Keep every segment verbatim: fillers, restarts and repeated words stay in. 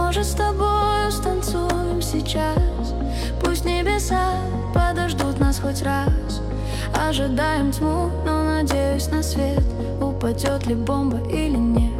Может, с тобою станцуем сейчас? Пусть небеса подождут нас хоть раз. Ожидаем тьму, но надеюсь на свет. Упадет ли бомба или нет?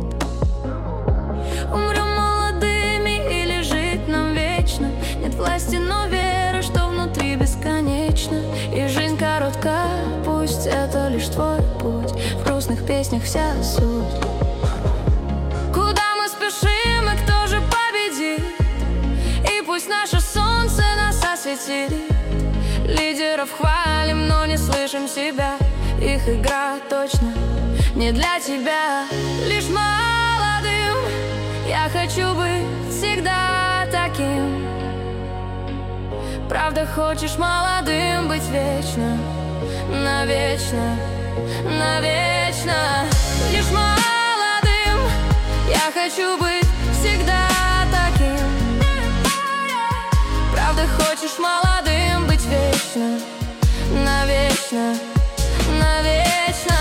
Умрем молодыми или жить нам вечно? Нет власти, но вера, что внутри бесконечно. И жизнь коротка, пусть это лишь твой путь. В грустных песнях вся суть. Куда мы спешим и кто же победит? И пусть наше солнце нас осветит. Лидеров хвалим, но не слышим себя. Их игра точно не для тебя. Лишь молодым я хочу быть всегда таким. Правда, хочешь молодым быть вечно, навечно, навечно. Лишь молодым я хочу быть всегда таким. Правда, хочешь молодым быть вечно, навечно, навечно.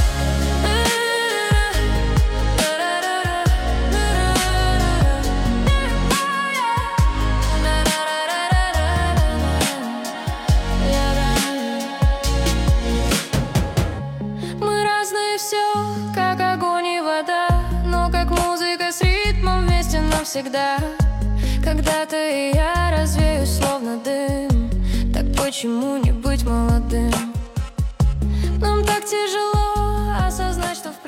Мы разные, все как огонь и вода, но как музыка с ритмом вместе навсегда. Когда-то и я развеюсь, словно дым. Так почему не быть молодым? Нам так тяжело осознать, что в